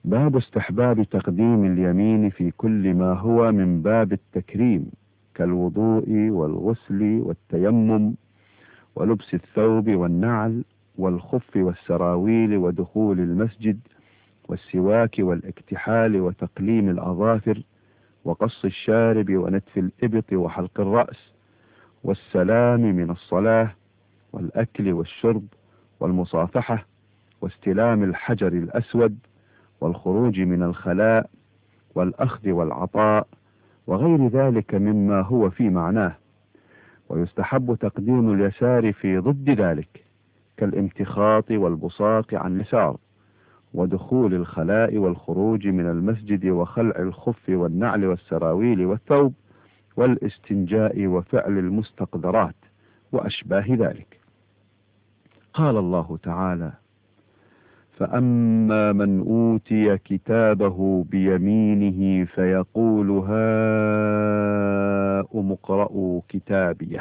باب استحباب تقديم اليمين في كل ما هو من باب التكريم كالوضوء والغسل والتيمم ولبس الثوب والنعل والخف والسراويل ودخول المسجد والسواك والاكتحال وتقليم الأظافر وقص الشارب ونتف الإبط وحلق الرأس والسلام من الصلاة والأكل والشرب والمصافحة واستلام الحجر الأسود والخروج من الخلاء والأخذ والعطاء وغير ذلك مما هو في معناه. ويستحب تقديم اليسار في ضد ذلك كالامتخاط والبصاق عن اليسار ودخول الخلاء والخروج من المسجد وخلع الخف والنعل والسراويل والثوب والاستنجاء وفعل المستقذرات وأشباه ذلك. قال الله تعالى: فأما من أوتي كتابه بيمينه فيقول هاؤم اقرءوا كتابيه.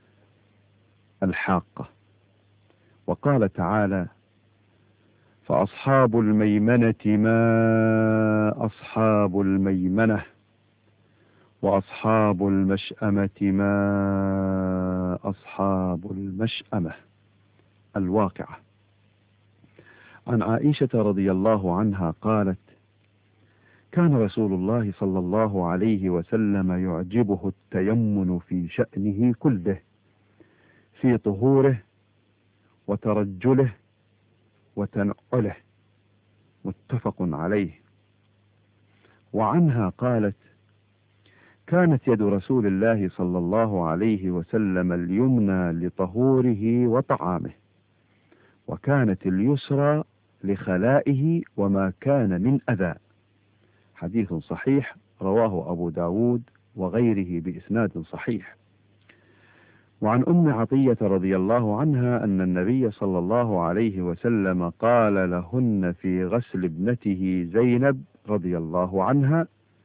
الحاقة. وقال تعالى: فأصحاب الميمنة ما أصحاب الميمنة وأصحاب المشأمة ما أصحاب المشأمة. الواقعة. عن عائشة رضي الله عنها قالت: كان رسول الله صلى الله عليه وسلم يعجبه التيمن في شأنه كله، في طهوره وترجله وتنعله. متفق عليه. وعنها قالت: كانت يد رسول الله صلى الله عليه وسلم اليمنى لطهوره وطعامه، وكانت اليسرى لخلائه وما كان من أذى. حديث صحيح رواه أبو داود وغيره بإسناد صحيح. وعن أم عطية رضي الله عنها أن النبي صلى الله عليه وسلم قال لهن في غسل ابنته زينب رضي الله عنها: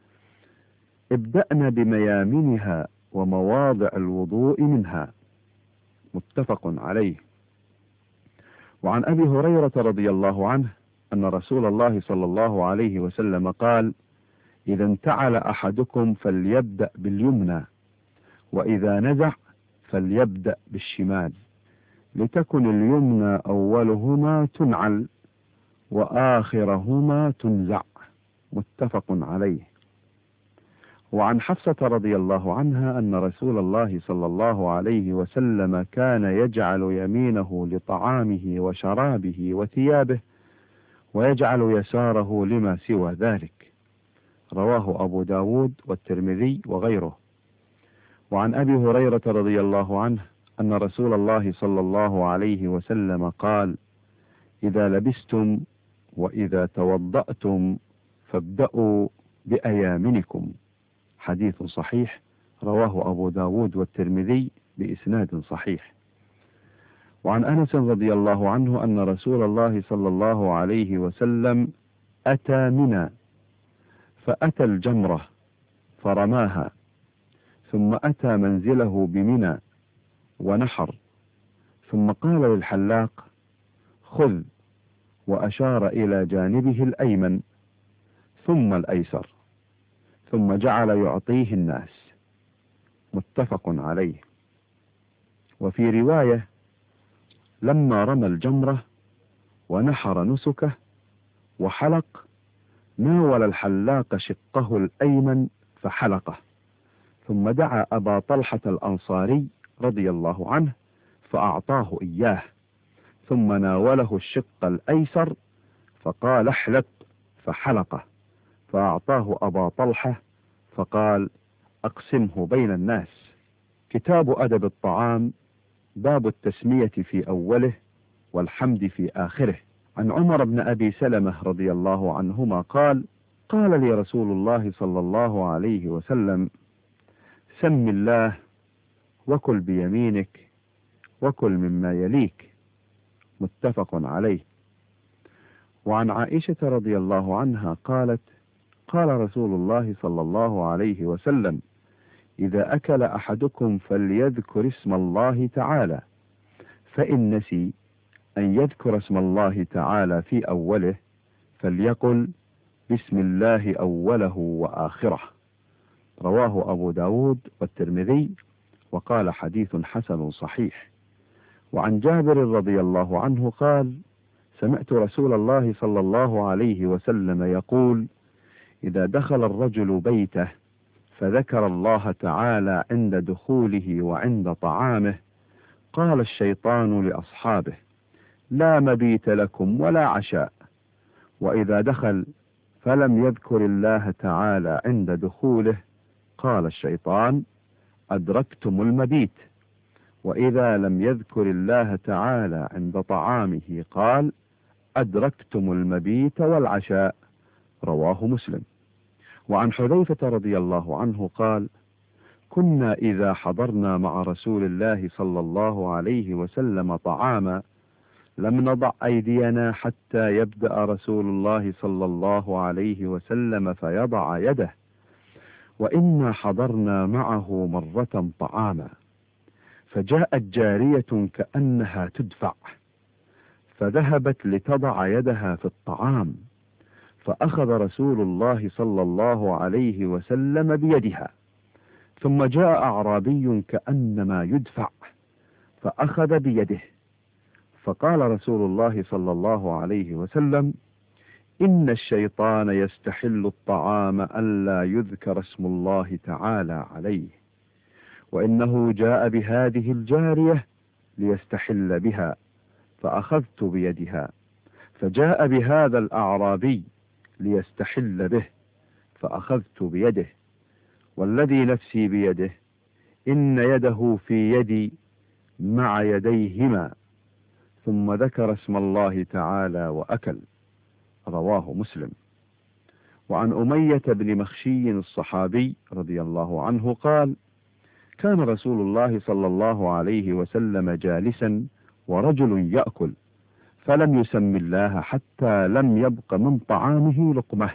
ابدأن بميامنها ومواضع الوضوء منها. متفق عليه. وعن أبي هريرة رضي الله عنه أن رسول الله صلى الله عليه وسلم قال: إذا انتعل أحدكم فليبدأ باليمنى، وإذا نزع فليبدأ بالشمال، لتكن اليمنى أولهما تنعل وآخرهما تنزع. متفق عليه. وعن حفصة رضي الله عنها أن رسول الله صلى الله عليه وسلم كان يجعل يمينه لطعامه وشرابه وثيابه، ويجعل يساره لما سوى ذلك. رواه أبو داود والترمذي وغيره. وعن أبي هريرة رضي الله عنه أن رسول الله صلى الله عليه وسلم قال: إذا لبستم وإذا توضأتم فابدأوا بأيامنكم. حديث صحيح رواه أبو داود والترمذي بإسناد صحيح. وعن أنس رضي الله عنه أن رسول الله صلى الله عليه وسلم أتى منى فأتى الجمرة فرماها، ثم أتى منزله بمنى ونحر، ثم قال للحلاق: خذ، وأشار إلى جانبه الأيمن ثم الأيسر، ثم جعل يعطيه الناس. متفق عليه. وفي رواية: لما رمى الجمرة ونحر نسكه وحلق، ناول الحلاق شقه الأيمن فحلقه، ثم دعا أبا طلحة الأنصاري رضي الله عنه فأعطاه إياه، ثم ناوله الشق الأيسر فقال: احلق، فحلقه، فأعطاه أبا طلحة فقال: أقسمه بين الناس. كتاب أدب الطعام، باب التسمية في أوله والحمد في آخره. عن عمر بن أبي سلمة رضي الله عنهما قال: قال لي رسول الله صلى الله عليه وسلم: سم الله وكل بيمينك وكل مما يليك. متفق عليه. وعن عائشة رضي الله عنها قالت: قال رسول الله صلى الله عليه وسلم: إذا أكل أحدكم فليذكر اسم الله تعالى، فإن نسي أن يذكر اسم الله تعالى في أوله فليقل: بسم الله أوله وآخره. رواه أبو داود والترمذي وقال حديث حسن صحيح. وعن جابر رضي الله عنه قال: سمعت رسول الله صلى الله عليه وسلم يقول: إذا دخل الرجل بيته فذكر الله تعالى عند دخوله وعند طعامه، قال الشيطان لأصحابه: لا مبيت لكم ولا عشاء. وإذا دخل فلم يذكر الله تعالى عند دخوله، قال الشيطان: أدركتم المبيت. وإذا لم يذكر الله تعالى عند طعامه، قال: أدركتم المبيت والعشاء. رواه مسلم. وعن حذيفة رضي الله عنه قال: كنا إذا حضرنا مع رسول الله صلى الله عليه وسلم طعاما لم نضع أيدينا حتى يبدأ رسول الله صلى الله عليه وسلم فيضع يده، وإنا حضرنا معه مرة طعاما فجاءت جارية كأنها تدفع فذهبت لتضع يدها في الطعام، فأخذ رسول الله صلى الله عليه وسلم بيدها، ثم جاء أعرابي كأنما يدفع فأخذ بيده، فقال رسول الله صلى الله عليه وسلم: إن الشيطان يستحل الطعام ألا يذكر اسم الله تعالى عليه، وإنه جاء بهذه الجارية ليستحل بها، فأخذت بيدها، فجاء بهذا الأعرابي ليستحل به، فأخذت بيده، والذي نفسي بيده إن يده في يدي مع يديهما، ثم ذكر اسم الله تعالى وأكل. رواه مسلم. وعن أمية بن مخشي الصحابي رضي الله عنه قال: كان رسول الله صلى الله عليه وسلم جالسا ورجل يأكل، فلم يسم الله حتى لم يبق من طعامه لقمة،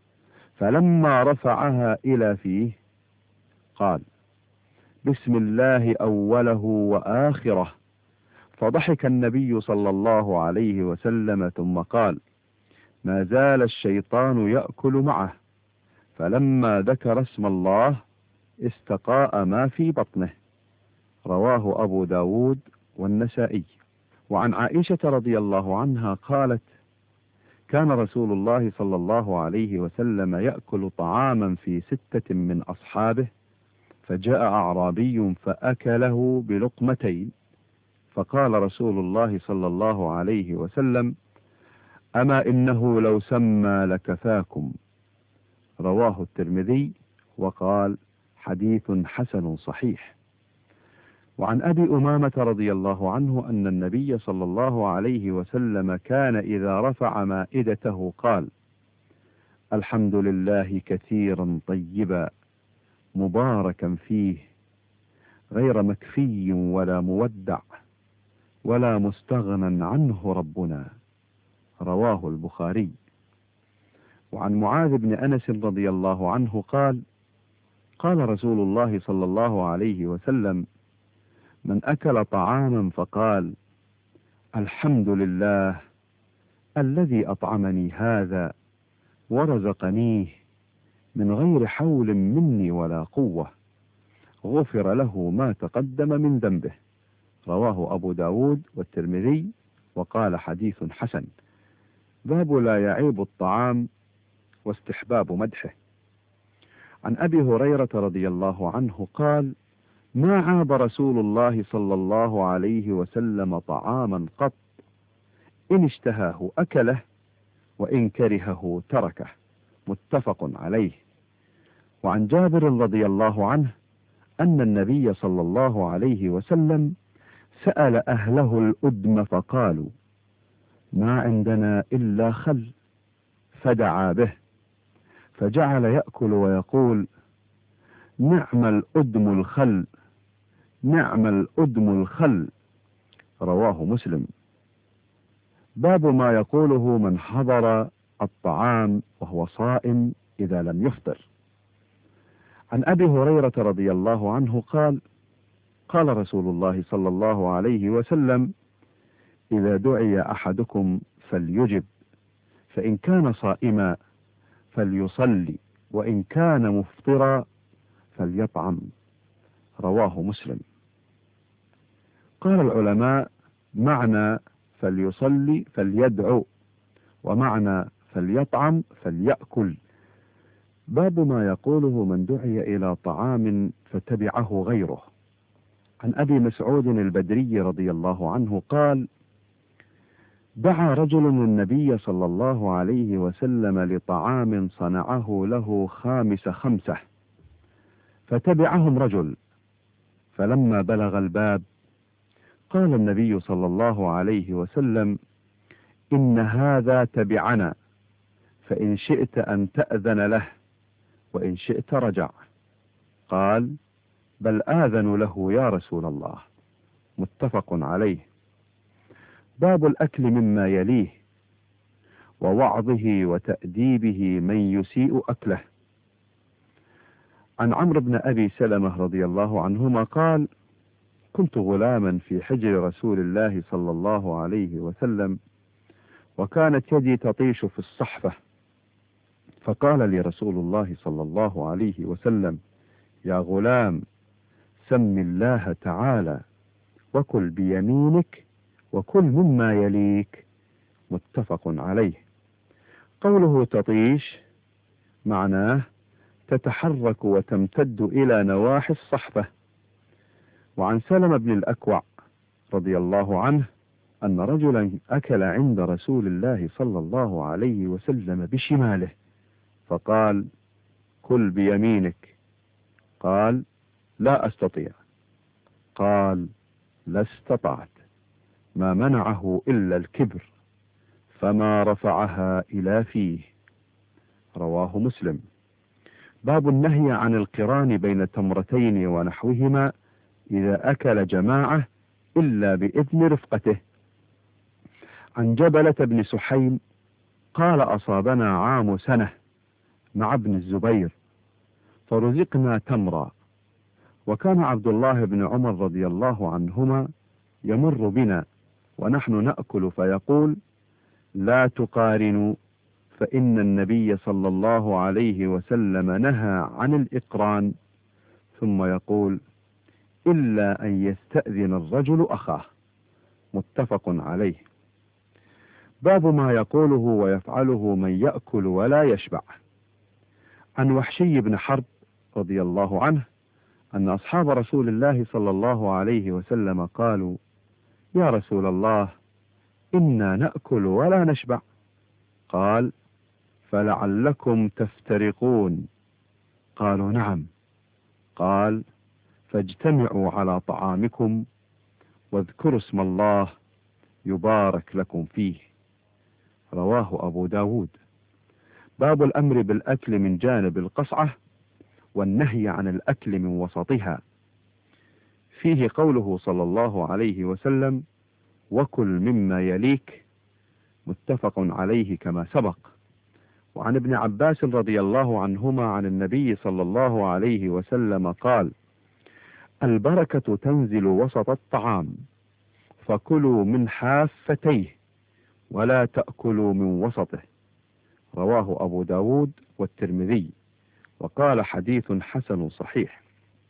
فلما رفعها إلى فيه قال: بسم الله أوله وآخره. فضحك النبي صلى الله عليه وسلم ثم قال: ما زال الشيطان يأكل معه، فلما ذكر اسم الله استقاء ما في بطنه. رواه أبو داود والنسائي. وعن عائشة رضي الله عنها قالت: كان رسول الله صلى الله عليه وسلم يأكل طعاما في 6 من أصحابه، فجاء أعرابي فأكله بلقمتين، فقال رسول الله صلى الله عليه وسلم: أما إنه لو سمى لكفاكم. رواه الترمذي وقال: حديث حسن صحيح. وعن أبي أمامة رضي الله عنه أن النبي صلى الله عليه وسلم كان إذا رفع مائدته قال: الحمد لله كثيرا طيبا مباركا فيه، غير مكفي ولا مودع ولا مستغنى عنه ربنا. رواه البخاري. وعن معاذ بن أنس رضي الله عنه قال: قال رسول الله صلى الله عليه وسلم: من أكل طعاما فقال: الحمد لله الذي أطعمني هذا ورزقنيه من غير حول مني ولا قوة، غفر له ما تقدم من ذنبه. رواه أبو داود والترمذي وقال: حديث حسن. باب لا يعيب الطعام واستحباب مدحه. عن أبي هريرة رضي الله عنه قال: ما عاب رسول الله صلى الله عليه وسلم طعاما قط، إن اشتهاه أكله وإن كرهه تركه. متفق عليه. وعن جابر رضي الله عنه أن النبي صلى الله عليه وسلم سأل أهله الأدم فقالوا: ما عندنا إلا خل، فدعا به، فجعل يأكل ويقول: نعم الأدم الخل، نعم الأدم الخل. رواه مسلم. باب ما يقوله من حضر الطعام وهو صائم إذا لم يفطر. عن أبي هريرة رضي الله عنه قال: قال رسول الله صلى الله عليه وسلم: إذا دعي أحدكم فليجب، فإن كان صائما فليصلي، وإن كان مفطرا فليطعم. رواه مسلم. قال العلماء: معنى فليصلي فليدعو، ومعنى فليطعم فليأكل. باب ما يقوله من دعي إلى طعام فتبعه غيره. عن أبي مسعود البدري رضي الله عنه قال: دعا رجل النبي صلى الله عليه وسلم لطعام صنعه له 5 فتبعهم رجل، فلما بلغ الباب قال النبي صلى الله عليه وسلم: إن هذا تبعنا، فإن شئت أن تأذن له، وإن شئت رجع. قال: بل آذن له يا رسول الله. متفق عليه. باب الأكل مما يليه، ووعظه وتأديبه من يسيء أكله. عن عمرو بن أبي سلمة رضي الله عنهما قال: كنت غلاما في حجر رسول الله صلى الله عليه وسلم، وكانت يدي تطيش في الصحفة، فقال لي رسول الله صلى الله عليه وسلم: يا غلام، سم الله تعالى، وكل بيمينك، وكل مما يليك. متفق عليه. قوله تطيش معناه تتحرك وتمتد إلى نواحي الصحفة. وعن سلمة بن الأكوع رضي الله عنه أن رجلا أكل عند رسول الله صلى الله عليه وسلم بشماله، فقال: كل بيمينك. قال: لا أستطيع. قال: لا استطعت، ما منعه إلا الكبر، فما رفعها إلى فيه. رواه مسلم. باب النهي عن القران بين تمرتين ونحوهما إذا أكل جماعة إلا بإذن رفقته. عن جبلة بن سحيم قال: أصابنا عام سنة مع ابن الزبير، فرزقنا تمرا، وكان عبد الله بن عمر رضي الله عنهما يمر بنا ونحن نأكل فيقول: لا تقارنوا، فإن النبي صلى الله عليه وسلم نهى عن الإقران، ثم يقول: إلا أن يستأذن الرجل أخاه. متفق عليه. باب ما يقوله ويفعله من يأكل ولا يشبع. عن وحشي بن حرب رضي الله عنه أن أصحاب رسول الله صلى الله عليه وسلم قالوا: يا رسول الله، إنا نأكل ولا نشبع. قال: فلعلكم تفترقون. قالوا: نعم. قال: فاجتمعوا على طعامكم واذكروا اسم الله يبارك لكم فيه. رواه أبو داود. باب الأمر بالأكل من جانب القصعة، والنهي عن الأكل من وسطها. فيه قوله صلى الله عليه وسلم: وكل مما يليك. متفق عليه كما سبق. وعن ابن عباس رضي الله عنهما عن النبي صلى الله عليه وسلم قال: البركة تنزل وسط الطعام، فكلوا من حافتيه ولا تأكلوا من وسطه. رواه أبو داود والترمذي، وقال: حديث حسن صحيح.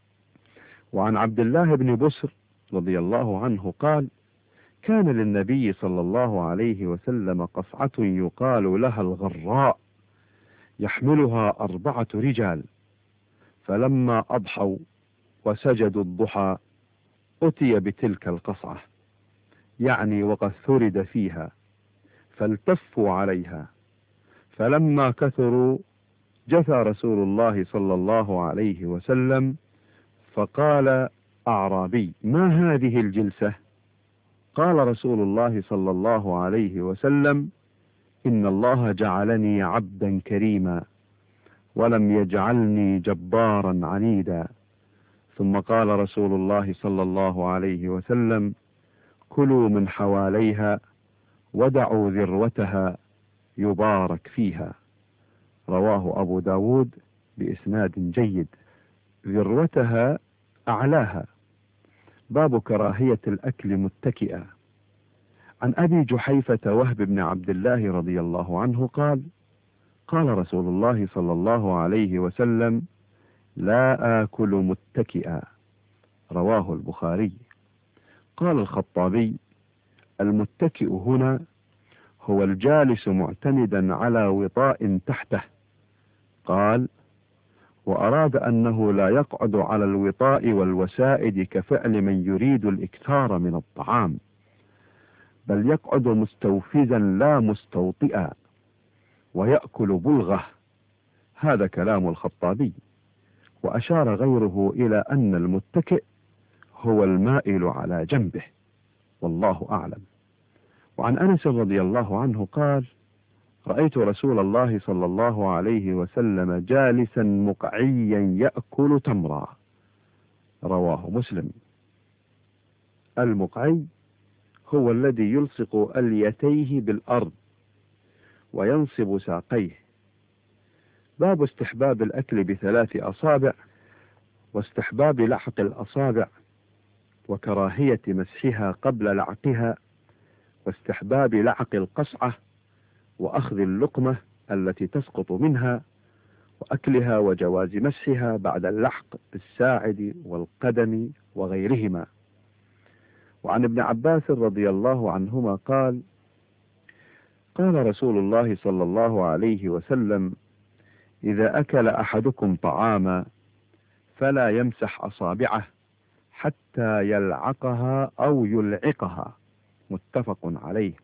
وعن عبد الله بن بسر رضي الله عنه قال: كان للنبي صلى الله عليه وسلم قصعة يقال لها الغراء، يحملها 4 رجال، فلما أضحوا وسجدوا الضحى أتي بتلك القصعة، يعني وقد ثرد فيها، فالتفوا عليها، فلما كثروا جثى رسول الله صلى الله عليه وسلم، فقال أعرابي: ما هذه الجلسة؟ قال رسول الله صلى الله عليه وسلم: إن الله جعلني عبدا كريما، ولم يجعلني جبارا عنيدا. ثم قال رسول الله صلى الله عليه وسلم: كلوا من حواليها ودعوا ذروتها يبارك فيها. رواه أبو داود بإسناد جيد. ذروتها أعلاها. باب كراهية الأكل متكئا. عن أبي جحيفة وهب بن عبد الله رضي الله عنه قال: قال رسول الله صلى الله عليه وسلم: لا آكل متكئا. رواه البخاري. قال الخطابي: المتكئ هنا هو الجالس معتمدا على وطاء تحته. قال: وأراد أنه لا يقعد على الوطاء والوسائد كفعل من يريد الإكثار من الطعام، بل يقعد مستوفزا لا مستوطئا، ويأكل بلغة. هذا كلام الخطابي. وأشار غيره إلى أن المتكئ هو المائل على جنبه، والله أعلم. وعن أنس رضي الله عنه قال: رأيت رسول الله صلى الله عليه وسلم جالسا مقعيا يأكل تمرا. رواه مسلم. المقعي هو الذي يلصق أليتيه بالأرض وينصب ساقيه. باب استحباب الأكل ب3 أصابع، واستحباب لحق الأصابع، وكراهية مسحها قبل لعقها، واستحباب لعق القصعة، وأخذ اللقمة التي تسقط منها، وأكلها، وجواز مسحها بعد اللحق بالساعد والقدم وغيرهما. وعن ابن عباس رضي الله عنهما قال: قال رسول الله صلى الله عليه وسلم: إذا أكل أحدكم طعاما فلا يمسح أصابعه حتى يلعقها أو يلعقها. متفق عليه.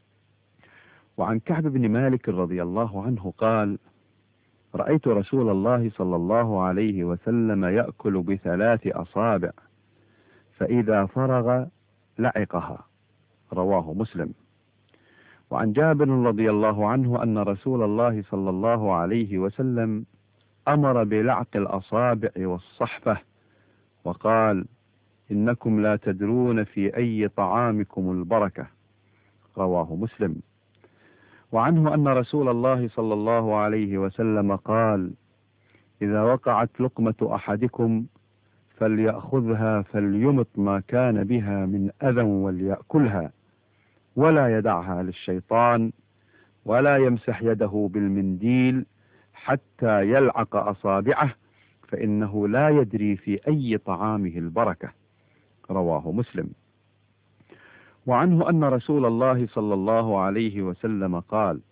وعن كعب بن مالك رضي الله عنه قال: رأيت رسول الله صلى الله عليه وسلم يأكل ب3 أصابع، فإذا فرغ لعقها. رواه مسلم. وعن جابر رضي الله عنه أن رسول الله صلى الله عليه وسلم أمر بلعق الأصابع والصحفة، وقال: إنكم لا تدرون في أي طعامكم البركة. رواه مسلم. وعنه أن رسول الله صلى الله عليه وسلم قال: إذا وقعت لقمة أحدكم فليأخذها فليمط ما كان بها من أذى وليأكلها، ولا يدعها للشيطان، ولا يمسح يده بالمنديل حتى يلعق أصابعه، فإنه لا يدري في أي طعامه البركة. رواه مسلم. وعنه أن رسول الله صلى الله عليه وسلم قال: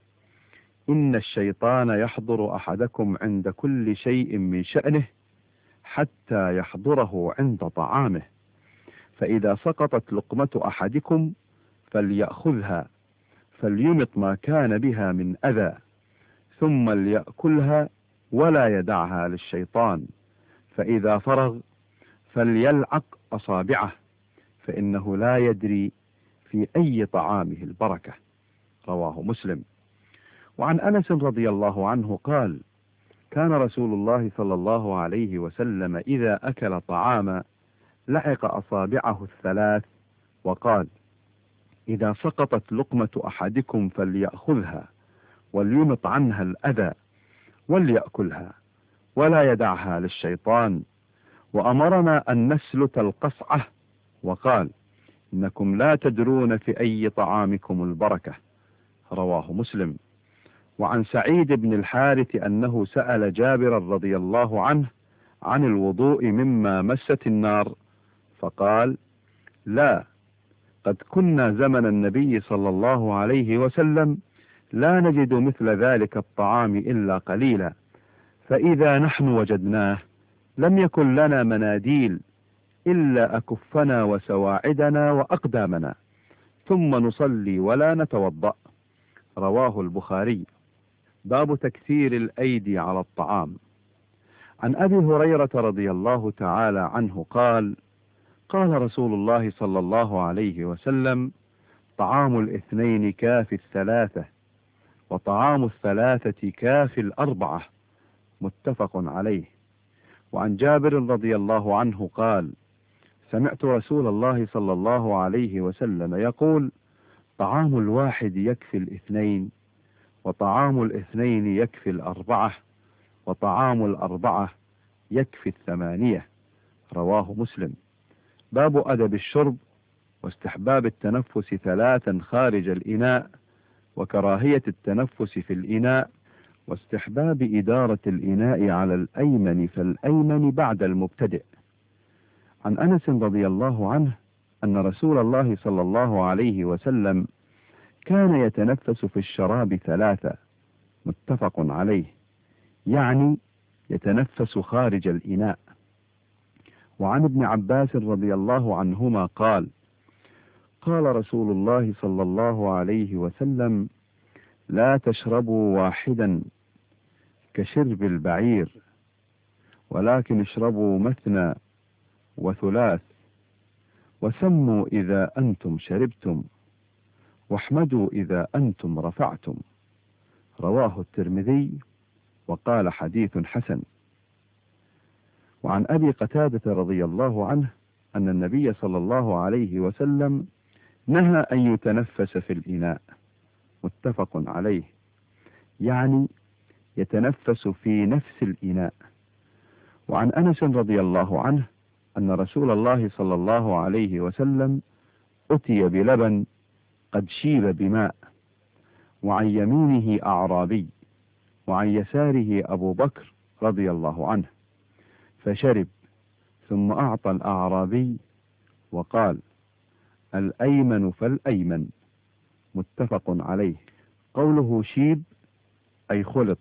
إن الشيطان يحضر أحدكم عند كل شيء من شأنه حتى يحضره عند طعامه، فإذا سقطت لقمة أحدكم فليأخذها فليمط ما كان بها من أذى، ثم ليأكلها ولا يدعها للشيطان، فإذا فرغ فليلعق أصابعه، فإنه لا يدري في أي طعامه البركة. رواه مسلم. وعن أنس رضي الله عنه قال: كان رسول الله صلى الله عليه وسلم إذا أكل طعاما لعق أصابعه ال3، وقال: إذا سقطت لقمة أحدكم فليأخذها وليمط عنها الأذى وليأكلها ولا يدعها للشيطان. وأمرنا أن نسلت القصعة، وقال: إنكم لا تدرون في أي طعامكم البركة. رواه مسلم. وعن سعيد بن الحارث أنه سأل جابر رضي الله عنه عن الوضوء مما مست النار، فقال: لا، قد كنا زمن النبي صلى الله عليه وسلم لا نجد مثل ذلك الطعام إلا قليلا، فإذا نحن وجدناه لم يكن لنا مناديل إلا أكفنا وسواعدنا وأقدامنا، ثم نصلي ولا نتوضأ. رواه البخاري. باب تكثير الأيدي على الطعام. عن أبي هريرة رضي الله تعالى عنه قال: قال رسول الله صلى الله عليه وسلم: طعام الاثنين كافي الثلاثة، وطعام الثلاثة كافي الأربعة. متفق عليه. وعن جابر رضي الله عنه قال: سمعت رسول الله صلى الله عليه وسلم يقول: طعام الواحد يكفي الاثنين، وطعام الاثنين يكفي الأربعة، وطعام الأربعة يكفي الثمانية. رواه مسلم. باب أدب الشرب، واستحباب التنفس 3 خارج الإناء، وكراهية التنفس في الإناء، واستحباب إدارة الإناء على الأيمن فالأيمن بعد المبتدئ. عن أنس رضي الله عنه أن رسول الله صلى الله عليه وسلم كان يتنفس في الشراب 3، متفق عليه، يعني يتنفس خارج الإناء. وعن ابن عباس رضي الله عنهما قال: قال رسول الله صلى الله عليه وسلم: لا تشربوا واحدا كشرب البعير، ولكن اشربوا مثنى وثلاث، وسموا إذا أنتم شربتم، واحمدوا إذا أنتم رفعتم. رواه الترمذي وقال حديث حسن. وعن أبي قتادة رضي الله عنه أن النبي صلى الله عليه وسلم نهى أن يتنفس في الإناء، متفق عليه، يعني يتنفس في نفس الإناء. وعن أنس رضي الله عنه أن رسول الله صلى الله عليه وسلم أتي بلبن قد شيب بماء، وعن يمينه أعرابي، وعن يساره أبو بكر رضي الله عنه، فشرب، ثم أعطى الأعرابي وقال: الأيمن فالأيمن، متفق عليه. قوله شيب أي خلط.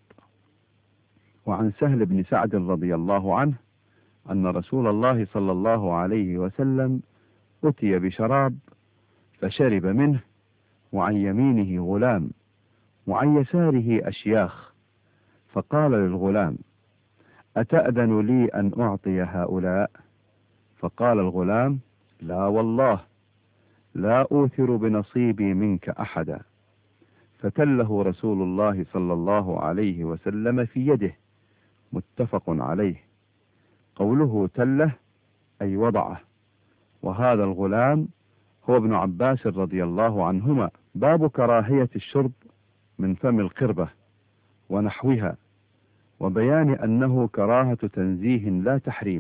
وعن سهل بن سعد رضي الله عنه أن رسول الله صلى الله عليه وسلم أتي بشراب فشرب منه، وعن يمينه غلام، وعن يساره أشياخ، فقال للغلام: أتأذن لي أن أعطي هؤلاء؟ فقال الغلام: لا والله، لا أوثر بنصيبي منك أحدا. فتله رسول الله صلى الله عليه وسلم في يده، متفق عليه. قوله تله أي وضعه. وهذا الغلام هو ابن عباس رضي الله عنهما. باب كراهية الشرب من فم القربة ونحوها، وبيان أنه كراهة تنزيه لا تحريم.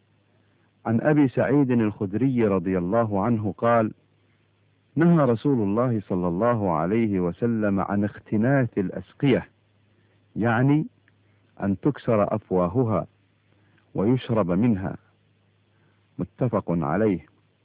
عن أبي سعيد الخدري رضي الله عنه قال: نهى رسول الله صلى الله عليه وسلم عن اختناث الأسقية، يعني أن تكسر أفواهها ويشرب منها، متفق عليه.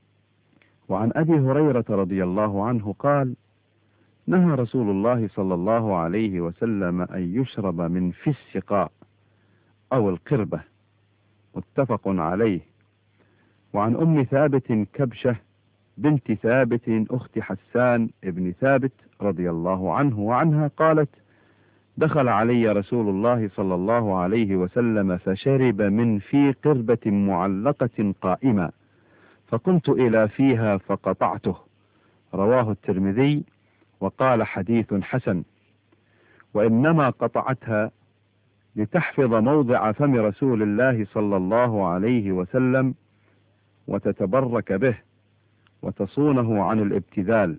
وعن أبي هريرة رضي الله عنه قال: نهى رسول الله صلى الله عليه وسلم أن يشرب من في السقاء أو القربة، متفق عليه. وعن أم ثابت كبشة بنت ثابت أخت حسان ابن ثابت رضي الله عنه وعنها قالت: دخل علي رسول الله صلى الله عليه وسلم فشرب من في قربة معلقة قائمة، فقمت إلى فيها فقطعته. رواه الترمذي وقال حديث حسن. وإنما قطعتها لتحفظ موضع فم رسول الله صلى الله عليه وسلم وتتبرك به وتصونه عن الابتذال.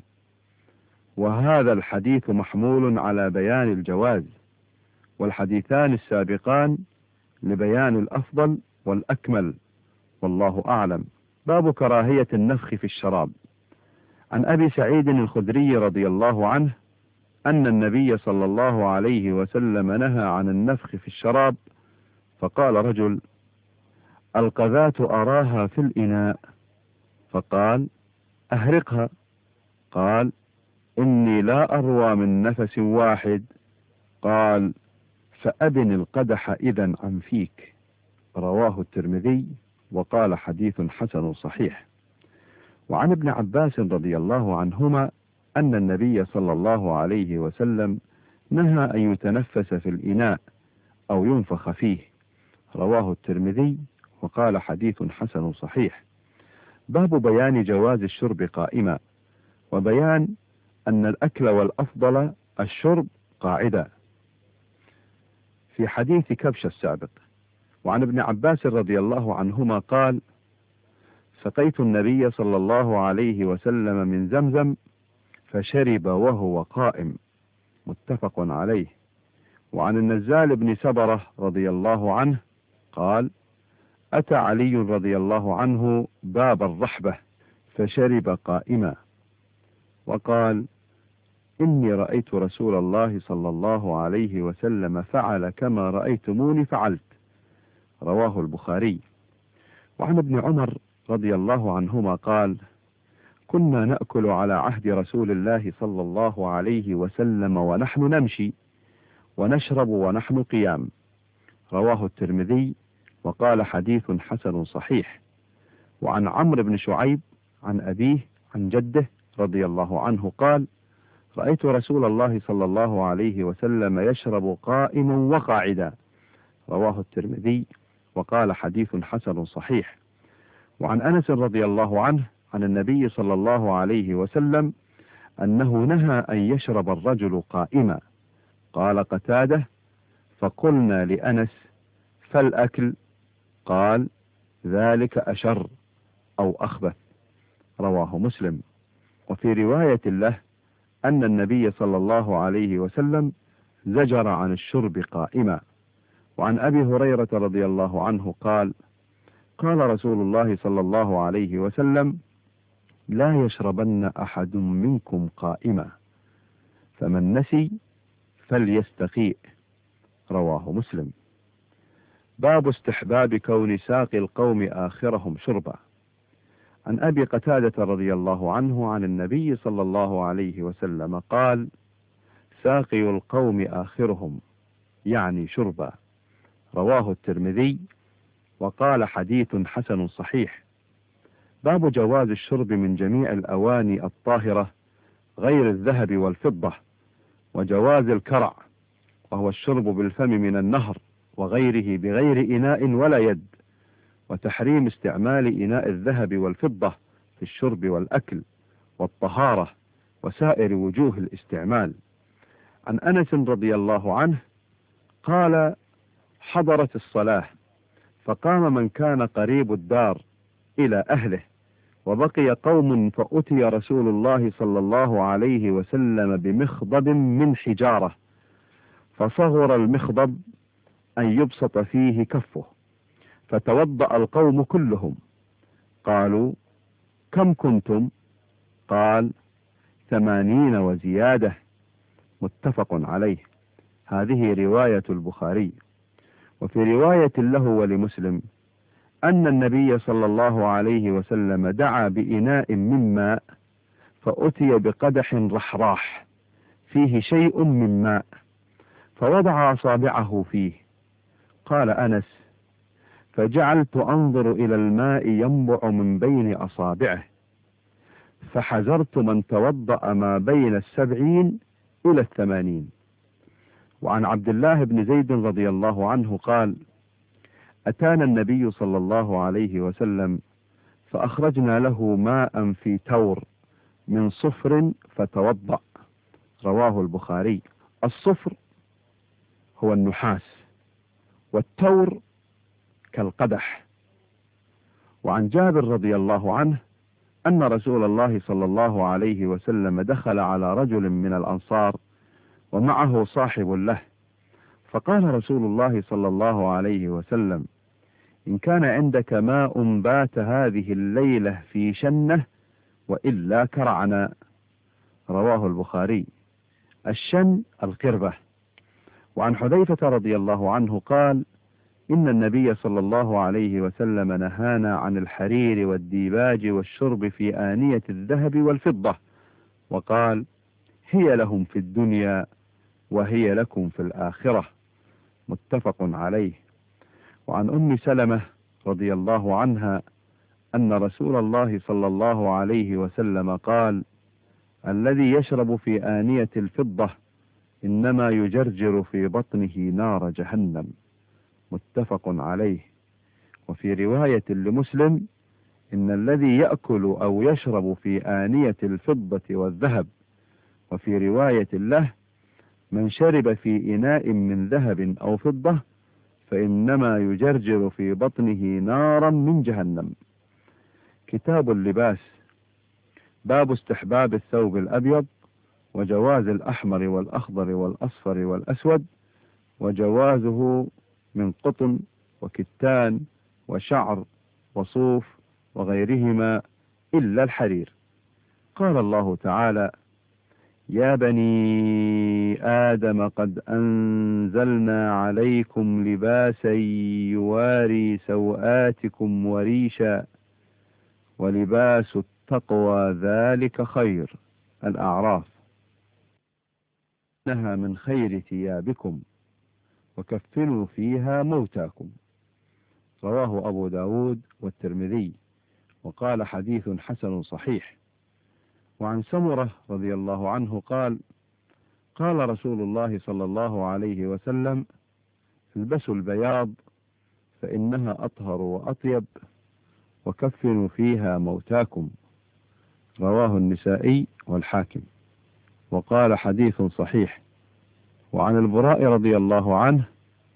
وهذا الحديث محمول على بيان الجواز، والحديثان السابقان لبيان الأفضل والأكمل، والله أعلم. باب كراهية النفخ في الشراب. عن أبي سعيد الخدري رضي الله عنه أن النبي صلى الله عليه وسلم نهى عن النفخ في الشراب، فقال رجل: القذاة أراها في الإناء، فقال: أهرقها. قال: إني لا أروى من نفس واحد. قال: فأبن القدح إذن عن فيك. رواه الترمذي وقال حديث حسن صحيح. وعن ابن عباس رضي الله عنهما أن النبي صلى الله عليه وسلم نهى أن يتنفس في الإناء أو ينفخ فيه. رواه الترمذي وقال حديث حسن صحيح. باب بيان جواز الشرب قائما، وبيان أن الأكل والأفضل الشرب قاعدة، في حديث كبش السابق. وعن ابن عباس رضي الله عنهما قال: سقيت النبي صلى الله عليه وسلم من زمزم فشرب وهو قائم، متفق عليه. وعن النزال بن سبرة رضي الله عنه قال: أتى علي رضي الله عنه باب الرحبة فشرب قائما، وقال: إني رأيت رسول الله صلى الله عليه وسلم فعل كما رأيتموني فعلت. رواه البخاري. وعن ابن عمر رضي الله عنهما قال: كنا نأكل على عهد رسول الله صلى الله عليه وسلم ونحن نمشي، ونشرب ونحن قيام. رواه الترمذي وقال: حديث حسن صحيح. وعن عمرو بن شعيب عن أبيه عن جده رضي الله عنه قال: رأيت رسول الله صلى الله عليه وسلم يشرب قائما وقاعدا. رواه الترمذي وقال: حديث حسن صحيح. وعن أنس رضي الله عنه عن النبي صلى الله عليه وسلم أنه نهى أن يشرب الرجل قائما. قال قتادة: فقلنا لأنس: فالأكل؟ قال: ذلك أشر أو أخبث. رواه مسلم. وفي رواية له أن النبي صلى الله عليه وسلم زجر عن الشرب قائما. وعن أبي هريرة رضي الله عنه قال: قال رسول الله صلى الله عليه وسلم: لا يشربن أحد منكم قائما، فمن نسي فليستقيء. رواه مسلم. باب استحباب كون ساقي القوم آخرهم شربا. عن أبي قتادة رضي الله عنه عن النبي صلى الله عليه وسلم قال: ساقي القوم آخرهم، يعني شربا. رواه الترمذي وقال: حديث حسن صحيح. باب جواز الشرب من جميع الأواني الطاهرة غير الذهب والفضة، وجواز الكرع وهو الشرب بالفم من النهر وغيره بغير إناء ولا يد، وتحريم استعمال إناء الذهب والفضة في الشرب والأكل والطهارة وسائر وجوه الاستعمال. عن أنس رضي الله عنه قال: حضرت الصلاة، فقام من كان قريب الدار إلى أهله، وبقي قوم فأتي رسول الله صلى الله عليه وسلم بمخضب من حجارة، فصغر المخضب أن يبسط فيه كفه، فتوضأ القوم كلهم. قالوا: كم كنتم؟ قال: 80 وزيادة. متفق عليه. هذه رواية البخاري. وفي رواية له ولمسلم أن النبي صلى الله عليه وسلم دعا بإناء من ماء، فأتي بقدح رحراح فيه شيء من ماء، فوضع أصابعه فيه. قال أنس: فجعلت أنظر إلى الماء ينبع من بين أصابعه، فحذرت من توضأ ما بين 70 إلى 80. وعن عبد الله بن زيد رضي الله عنه قال: أتانا النبي صلى الله عليه وسلم فأخرجنا له ماء في تور من صفر فتوضأ. رواه البخاري. الصفر هو النحاس، والتور كالقدح. وعن جابر رضي الله عنه أن رسول الله صلى الله عليه وسلم دخل على رجل من الأنصار ومعه صاحب له، فقال رسول الله صلى الله عليه وسلم: إن كان عندك ماء بات هذه الليلة في شنة، وإلا كرعنا. رواه البخاري. الشن القربة. وعن حذيفة رضي الله عنه قال: إن النبي صلى الله عليه وسلم نهانا عن الحرير والديباج والشرب في آنية الذهب والفضة، وقال: هي لهم في الدنيا وهي لكم في الآخرة. متفق عليه. وعن أم سلمة رضي الله عنها أن رسول الله صلى الله عليه وسلم قال: الذي يشرب في آنية الفضة إنما يجرجر في بطنه نار جهنم. متفق عليه. وفي رواية لمسلم: إن الذي يأكل أو يشرب في آنية الفضة والذهب. وفي رواية له: من شرب في إناء من ذهب أو فضة فإنما يجرجر في بطنه نارا من جهنم. كتاب اللباس. باب استحباب الثوب الأبيض، وجواز الأحمر والأخضر والأصفر والأسود، وجوازه من قطن وكتان وشعر وصوف وغيرهما إلا الحرير. قال الله تعالى: يا بني آدم قد أنزلنا عليكم لباسا يواري سوآتكم وريشا ولباس التقوى ذلك خير. الأعراف. إنها من خير ثيابكم وكفنوا فيها موتاكم. رواه أبو داود والترمذي وقال حديث حسن صحيح. وعن سمرة رضي الله عنه قال: قال رسول الله صلى الله عليه وسلم: البسوا البياض فإنها أطهر وأطيب وكفنوا فيها موتاكم. رواه النسائي والحاكم وقال حديث صحيح. وعن البراء رضي الله عنه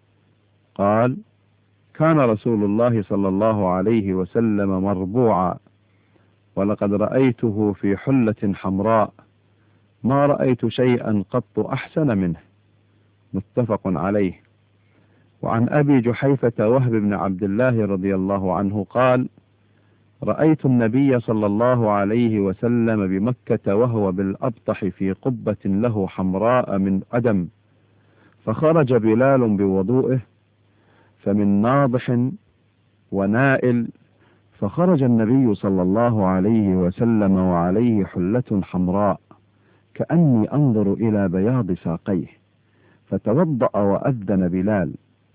قال: كان رسول الله صلى الله عليه وسلم مربوعا، ولقد رأيته في حلة حمراء ما رأيت شيئا قط أحسن منه. متفق عليه. وعن أبي جحيفة وهب بن عبد الله رضي الله عنه قال: رأيت النبي صلى الله عليه وسلم بمكة وهو بالأبطح في قبة له حمراء من أدم، فخرج بلال بوضوئه فمن ناضح ونائل، فخرج النبي صلى الله عليه وسلم وعليه حلة حمراء كأني أنظر إلى بياض ساقيه، فتوضأ وأذن بلال،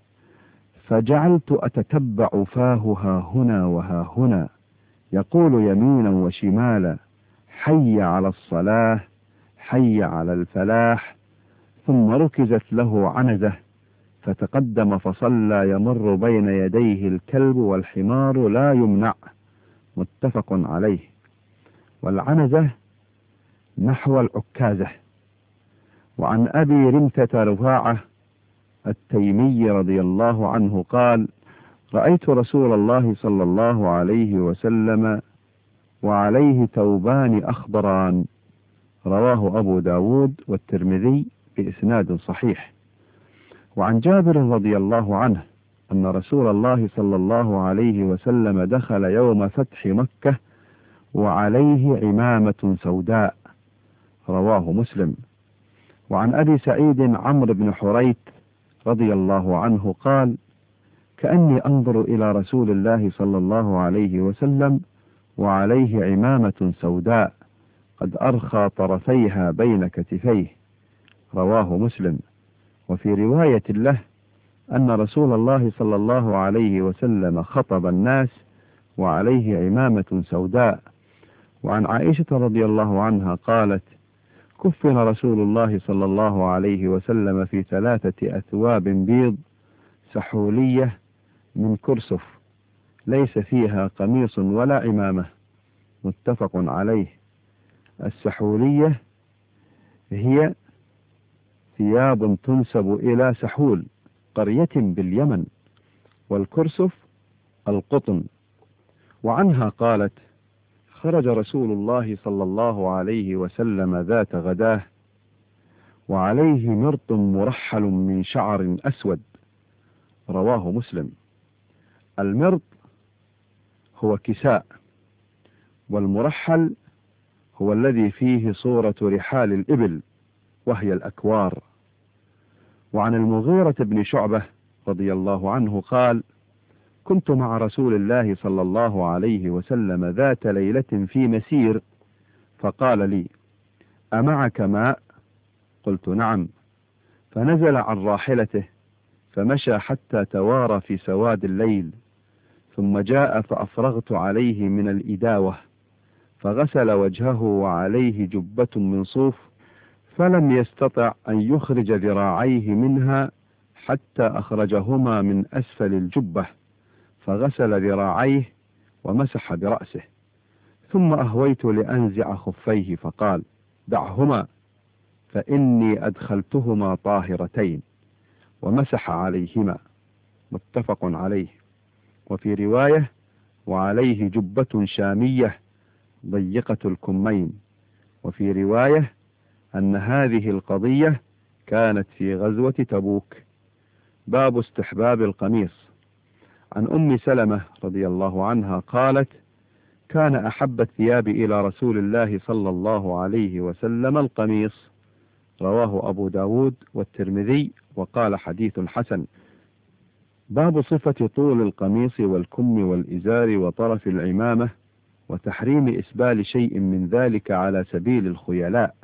فجعلت أتتبع فاه ها هنا وها هنا يقول يمينا وشمالا: حي على الصلاة، حي على الفلاح. ثم ركزت له عنزة فتقدم فصلى يمر بين يديه الكلب والحمار لا يمنع. متفق عليه. والعنزة نحو العكازة. وعن أبي رمثة رفاعة التيمي رضي الله عنه قال: رأيت رسول الله صلى الله عليه وسلم وعليه ثوبان أخضران. رواه أبو داود والترمذي بإسناد صحيح. وعن جابر رضي الله عنه أن رسول الله صلى الله عليه وسلم دخل يوم فتح مكة وعليه عمامة سوداء. رواه مسلم. وعن أبي سعيد عمرو بن حريث رضي الله عنه قال: كأني أنظر إلى رسول الله صلى الله عليه وسلم وعليه عمامة سوداء قد أرخى طرفيها بين كتفيه. رواه مسلم. وفي رواية له أن رسول الله صلى الله عليه وسلم خطب الناس وعليه عمامة سوداء. وعن عائشة رضي الله عنها قالت: كفن رسول الله صلى الله عليه وسلم في 3 أثواب بيض سحولية من كرسف ليس فيها قميص ولا عمامة. متفق عليه. السحولية هي ثياب تنسب إلى سحول قرية باليمن، والكرسف القطن. وعنها قالت: خرج رسول الله صلى الله عليه وسلم ذات غداه وعليه مرط مرحل من شعر أسود. رواه مسلم. المرط هو كساء، والمرحل هو الذي فيه صورة رحال الإبل وهي الأكوار. وعن المغيرة بن شعبة رضي الله عنه قال: كنت مع رسول الله صلى الله عليه وسلم ذات ليلة في مسير، فقال لي: أمعك ماء؟ قلت: نعم. فنزل عن راحلته فمشى حتى توارى في سواد الليل، ثم جاء فأفرغت عليه من الإداوة، فغسل وجهه وعليه جبة من صوف، فلم يستطع أن يخرج ذراعيه منها حتى أخرجهما من أسفل الجبة، فغسل ذراعيه ومسح برأسه، ثم أهويت لأنزع خفيه فقال: دعهما فإني أدخلتهما طاهرتين، ومسح عليهما. متفق عليه. وفي رواية: وعليه جبة شامية ضيقة الكمين. وفي رواية أن هذه القضية كانت في غزوة تبوك. باب استحباب القميص. عن أم سلمة رضي الله عنها قالت: كان أحب الثياب إلى رسول الله صلى الله عليه وسلم القميص. رواه أبو داود والترمذي وقال حديث حسن. باب صفة طول القميص والكم والإزار وطرف العمامة، وتحريم إسبال شيء من ذلك على سبيل الخيلاء،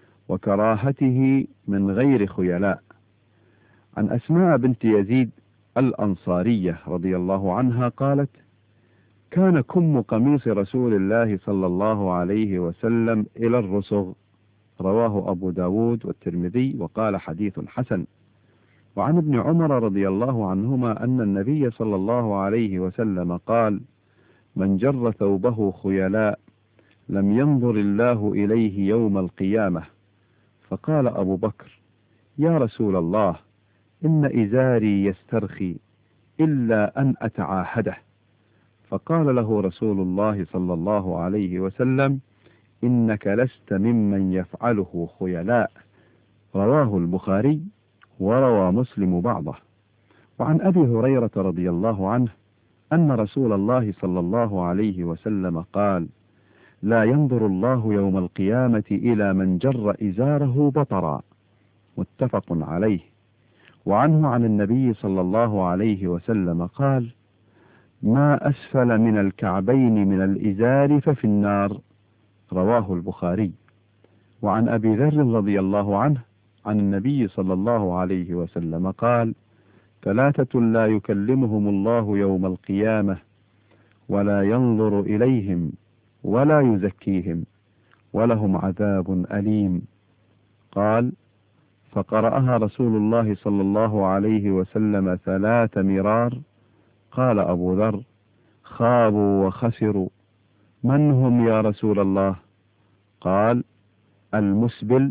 وكراهته من غير خيلاء. عن أسماء بنت يزيد الأنصارية رضي الله عنها قالت: كان كم قميص رسول الله صلى الله عليه وسلم إلى الرسغ. رواه أبو داود والترمذي وقال حديث حسن. وعن ابن عمر رضي الله عنهما أن النبي صلى الله عليه وسلم قال: من جر ثوبه خيلاء لم ينظر الله إليه يوم القيامة. فقال أبو بكر: يا رسول الله، إن إزاري يسترخي إلا أن أتعاهده. فقال له رسول الله صلى الله عليه وسلم: إنك لست ممن يفعله خيلاء. رواه البخاري وروى مسلم بعضه. وعن أبي هريرة رضي الله عنه أن رسول الله صلى الله عليه وسلم قال: لا ينظر الله يوم القيامة إلى من جر إزاره بطرا. متفق عليه. وعنه عن النبي صلى الله عليه وسلم قال: ما أسفل من الكعبين من الإزار ففي النار. رواه البخاري. وعن أبي ذر رضي الله عنه عن النبي صلى الله عليه وسلم قال: ثلاثة لا يكلمهم الله يوم القيامة ولا ينظر إليهم ولا يزكيهم ولهم عذاب أليم. قال: فقرأها رسول الله صلى الله عليه وسلم 3 مرار. قال أبو ذر: خابوا وخسروا. من هم يا رسول الله؟ قال: المسبل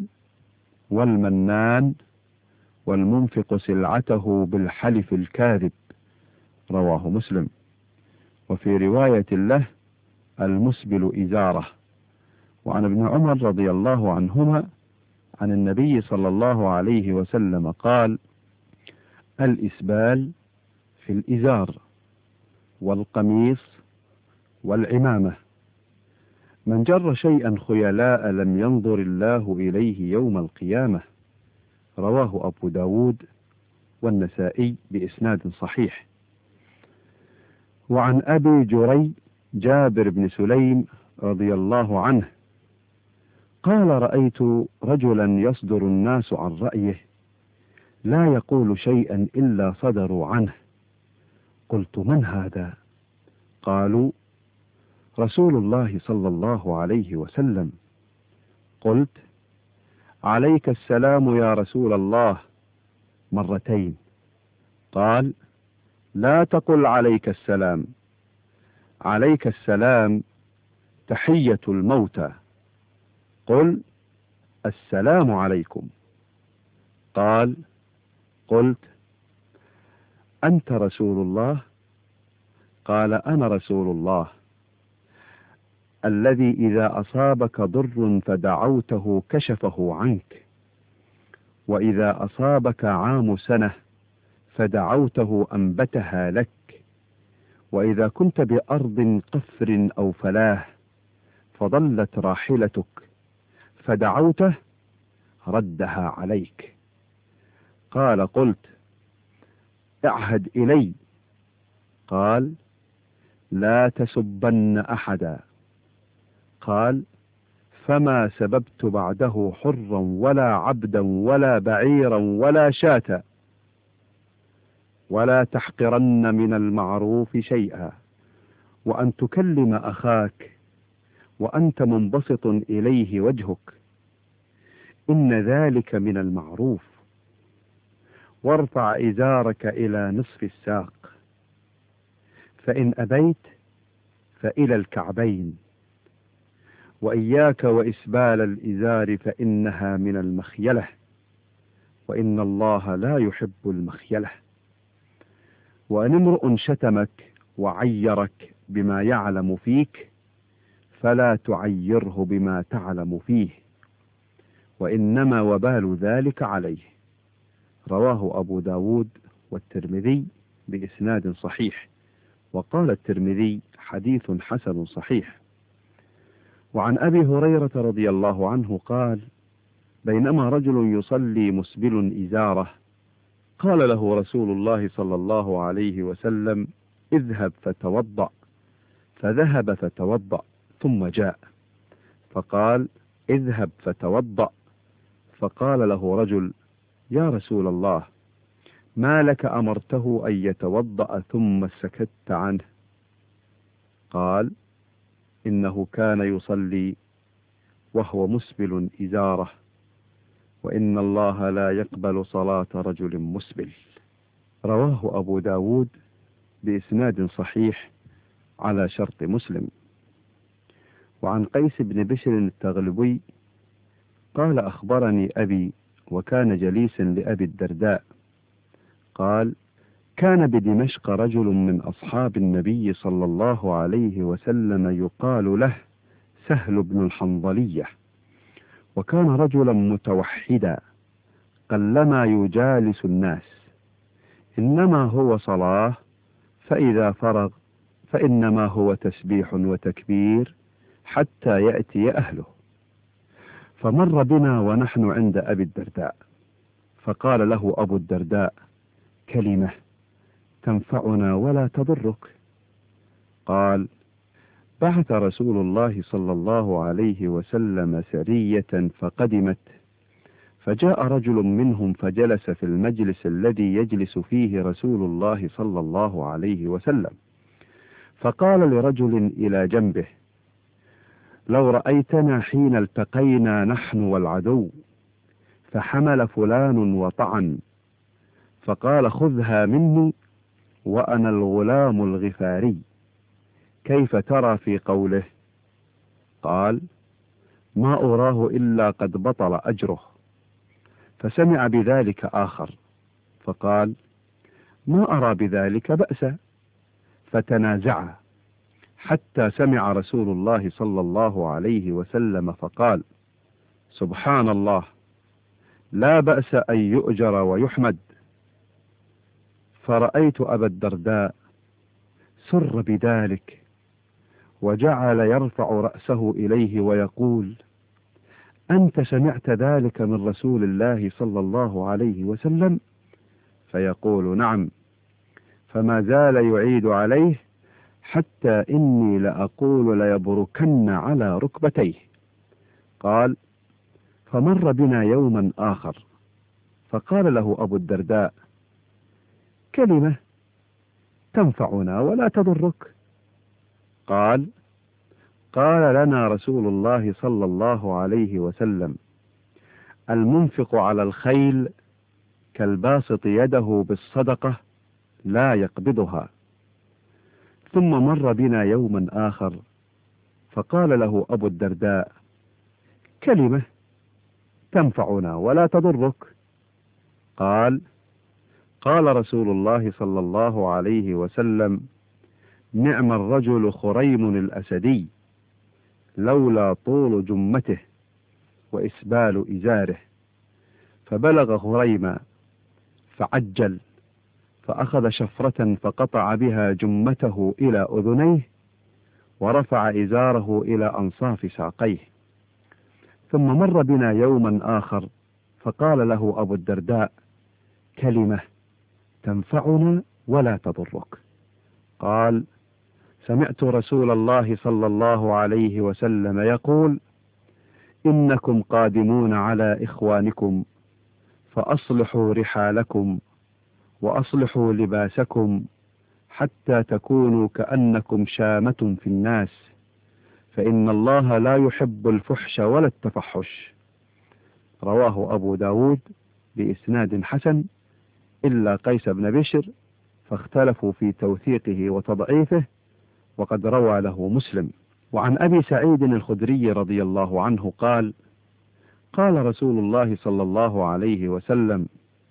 والمنان والمنفق سلعته بالحلف الكاذب. رواه مسلم. وفي رواية له: المسبل إزاره. وعن ابن عمر رضي الله عنهما عن النبي صلى الله عليه وسلم قال: الإسبال في الإزار والقميص والعمامة. من جر شيئا خيلاء لم ينظر الله إليه يوم القيامة. رواه أبو داود والنسائي بإسناد صحيح. وعن أبي جري جابر بن سليم رضي الله عنه قال: رأيت رجلا يصدر الناس عن رأيه لا يقول شيئا إلا صدروا عنه. قلت: من هذا؟ قالوا: رسول الله صلى الله عليه وسلم. قلت: عليك السلام يا رسول الله 2 مرات. قال: لا تقل عليك السلام، عليك السلام تحية الموتى، قل السلام عليكم. قال: قلت: أنت رسول الله؟ قال: أنا رسول الله الذي إذا أصابك ضر فدعوته كشفه عنك، وإذا أصابك عام سنة فدعوته أنبتها لك، وإذا كنت بأرض قفر أو فلاه فضلت راحلتك فدعوته ردها عليك. قال: قلت: اعهد إلي. قال: لا تسبن أحدا. قال: فما سببت بعده حرا ولا عبدا ولا بعيرا ولا شاة. ولا تحقرن من المعروف شيئا، وأن تكلم أخاك وأنت منبسط إليه وجهك، إن ذلك من المعروف. وارفع إزارك إلى نصف الساق، فإن أبيت فإلى الكعبين. وإياك وإسبال الإزار فإنها من المخيلة، وإن الله لا يحب المخيلة. وأن امرؤ شتمك وعيرك بما يعلم فيك فلا تعيره بما تعلم فيه، وإنما وبال ذلك عليه. رواه أبو داود والترمذي بإسناد صحيح. وقال الترمذي: حديث حسن صحيح. وعن أبي هريرة رضي الله عنه قال: بينما رجل يصلي مسبل إزاره، قال له رسول الله صلى الله عليه وسلم: اذهب فتوضأ. فذهب فتوضأ ثم جاء فقال: اذهب فتوضأ. فقال له رجل: يا رسول الله، ما لك أمرته أن يتوضأ ثم سكت عنه؟ قال: إنه كان يصلي وهو مسبل إزاره، وإن الله لا يقبل صلاة رجل مسبل. رواه أبو داود بإسناد صحيح على شرط مسلم. وعن قيس بن بشر التغلبي قال: أخبرني أبي، وكان جليسا لأبي الدرداء، قال: كان بدمشق رجل من أصحاب النبي صلى الله عليه وسلم يقال له سهل بن الحنظلية، وكان رجلا متوحدا قلما يجالس الناس، إنما هو صلاة، فإذا فرغ فإنما هو تسبيح وتكبير حتى يأتي أهله. فمر بنا ونحن عند أبي الدرداء، فقال له أبو الدرداء: كلمة تنفعنا ولا تضرك. قال: بعث رسول الله صلى الله عليه وسلم سرية فقدمت، فجاء رجل منهم فجلس في المجلس الذي يجلس فيه رسول الله صلى الله عليه وسلم، فقال لرجل إلى جنبه: لو رأيتنا حين التقينا نحن والعدو، فحمل فلان وطعن، فقال: خذها مني وأنا الغلام الغفاري، كيف ترى في قوله؟ قال: ما أراه إلا قد بطل أجره. فسمع بذلك آخر فقال: ما أرى بذلك بأسا. فتنازعا حتى سمع رسول الله صلى الله عليه وسلم فقال: سبحان الله، لا بأس أن يؤجر ويحمد. فرأيت أبا الدرداء سر بذلك، وجعل يرفع رأسه إليه ويقول: أنت سمعت ذلك من رسول الله صلى الله عليه وسلم؟ فيقول: نعم. فما زال يعيد عليه حتى إني لأقول ليبركن على ركبتيه. قال: فمر بنا يوما آخر، فقال له أبو الدرداء: كلمة تنفعنا ولا تضرك. قال: قال لنا رسول الله صلى الله عليه وسلم: المنفق على الخيل كالباسط يده بالصدقة لا يقبضها. ثم مر بنا يوما آخر، فقال له أبو الدرداء: كلمة تنفعنا ولا تضرك. قال: قال رسول الله صلى الله عليه وسلم: نعم الرجل خريم الأسدي، لولا طول جمته وإسبال إزاره. فبلغ خريما فعجل، فأخذ شفرة فقطع بها جمته إلى أذنيه، ورفع إزاره إلى أنصاف ساقيه. ثم مر بنا يوما آخر، فقال له أبو الدرداء: كلمة تنفعنا ولا تضرك. قال: سمعت رسول الله صلى الله عليه وسلم يقول: إنكم قادمون على إخوانكم، فأصلحوا رحالكم وأصلحوا لباسكم، حتى تكونوا كأنكم شامة في الناس، فإن الله لا يحب الفحش ولا التفحش. رواه أبو داود بإسناد حسن، إلا قيس بن بشر فاختلفوا في توثيقه وتضعيفه، وقد روى له مسلم. وعن أبي سعيد الخدري رضي الله عنه قال: قال رسول الله صلى الله عليه وسلم: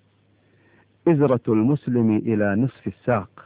إزرة المسلم إلى نصف الساق،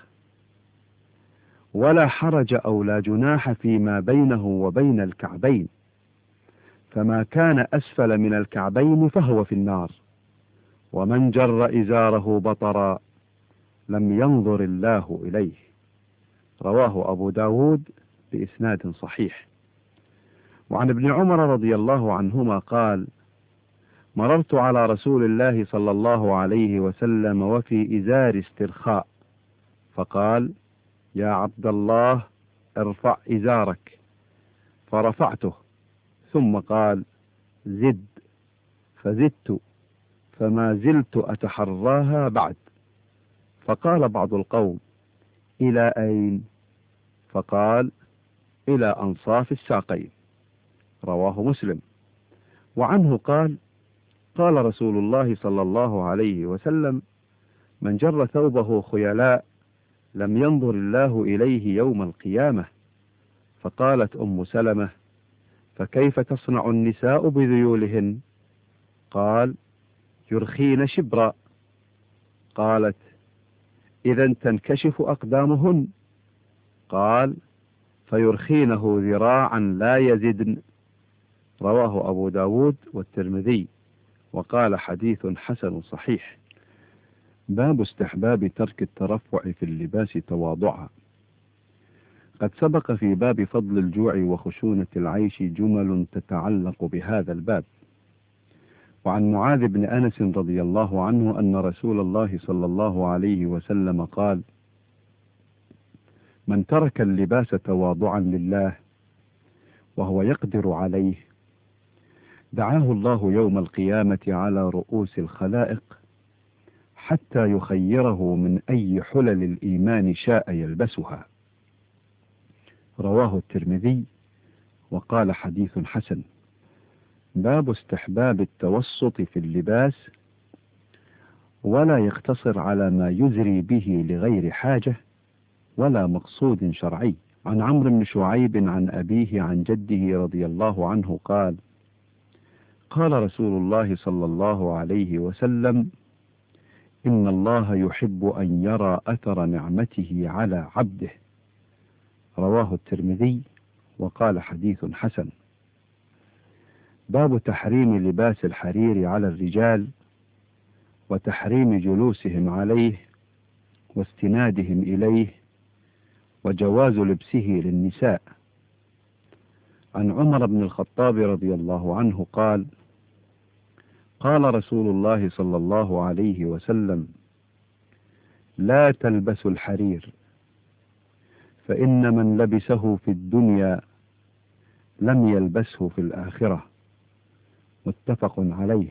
ولا حرج أو لا جناح فيما بينه وبين الكعبين، فما كان أسفل من الكعبين فهو في النار، ومن جر إزاره بطرا لم ينظر الله إليه. رواه أبو داود بإسناد صحيح. وعن ابن عمر رضي الله عنهما قال: مررت على رسول الله صلى الله عليه وسلم وفي إزار استرخاء، فقال: يا عبد الله، ارفع إزارك، فرفعته، ثم قال: زد، فزدت، فما زلت أتحراها بعد. فقال بعض القوم: إلى أين؟ فقال: إلى أنصاف الساقين. رواه مسلم. وعنه قال: قال رسول الله صلى الله عليه وسلم: من جر ثوبه خيلاء لم ينظر الله إليه يوم القيامة. فقالت أم سلمة: فكيف تصنع النساء بذيولهن؟ قال: يرخين شبرا. قالت: إذا تنكشف أقدامهن؟ قال: فيرخينه ذراعا لا يزدن. رواه أبو داود والترمذي، وقال حديث حسن صحيح. باب استحباب ترك الترفع في اللباس تواضعا. قد سبق في باب فضل الجوع وخشونة العيش جمل تتعلق بهذا الباب. وعن معاذ بن أنس رضي الله عنه أن رسول الله صلى الله عليه وسلم قال: من ترك اللباس تواضعا لله وهو يقدر عليه دعاه الله يوم القيامة على رؤوس الخلائق حتى يخيره من أي حلل الإيمان شاء يلبسها. رواه الترمذي، وقال حديث حسن. باب استحباب التوسط في اللباس، ولا يقتصر على ما يزري به لغير حاجة ولا مقصود شرعي. عن عمرو بن شعيب عن أبيه عن جده رضي الله عنه قال: قال رسول الله صلى الله عليه وسلم: إن الله يحب أن يرى أثر نعمته على عبده. رواه الترمذي، وقال حديث حسن. باب تحريم لباس الحرير على الرجال، وتحريم جلوسهم عليه واستنادهم إليه، وجواز لبسه للنساء. عن عمر بن الخطاب رضي الله عنه قال: قال رسول الله صلى الله عليه وسلم: لا تلبسوا الحرير، فإن من لبسه في الدنيا لم يلبسه في الآخرة. متفق عليه.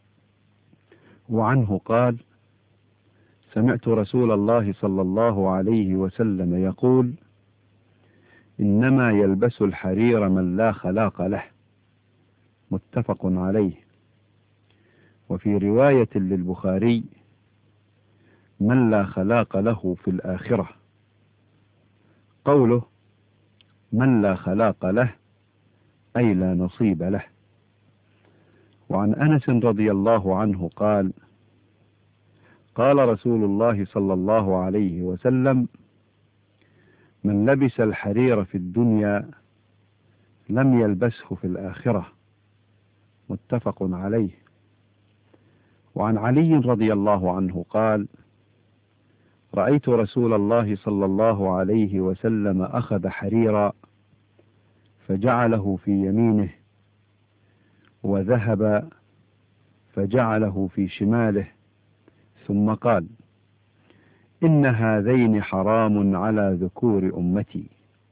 وعنه قال: سمعت رسول الله صلى الله عليه وسلم يقول: إنما يلبس الحرير من لا خلاق له. متفق عليه. وفي رواية للبخاري: من لا خلاق له في الآخرة. قوله من لا خلاق له أي لا نصيب له. وعن أنس رضي الله عنه قال: قال رسول الله صلى الله عليه وسلم: من لبس الحرير في الدنيا لم يلبسه في الآخرة. متفق عليه. وعن علي رضي الله عنه قال: رأيت رسول الله صلى الله عليه وسلم أخذ حريرا فجعله في يمينه، وذهب فجعله في شماله، ثم قال: إن هذين حرام على ذكور أمتي.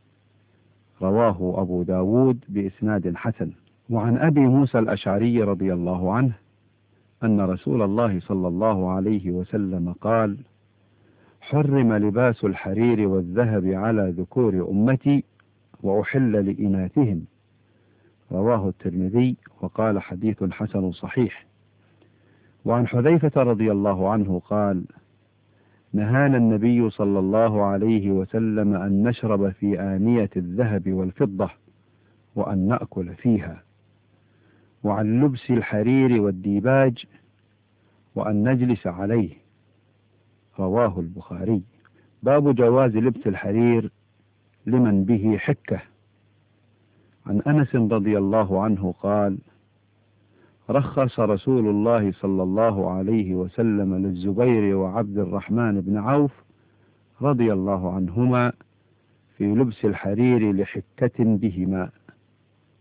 رواه أبو داود بإسناد حسن. وعن أبي موسى الأشعري رضي الله عنه أن رسول الله صلى الله عليه وسلم قال: حرم لباس الحرير والذهب على ذكور أمتي وأحل لإناثهم. رواه الترمذي، وقال حديث حسن صحيح. وعن حذيفة رضي الله عنه قال: نهانا النبي صلى الله عليه وسلم أن نشرب في آنية الذهب والفضة وأن نأكل فيها، وعن لبس الحرير والديباج وأن نجلس عليه. رواه البخاري. باب جواز لبس الحرير لمن به حكة. عن أنس رضي الله عنه قال: رخص رسول الله صلى الله عليه وسلم للزبير وعبد الرحمن بن عوف رضي الله عنهما في لبس الحرير لحكة بهما.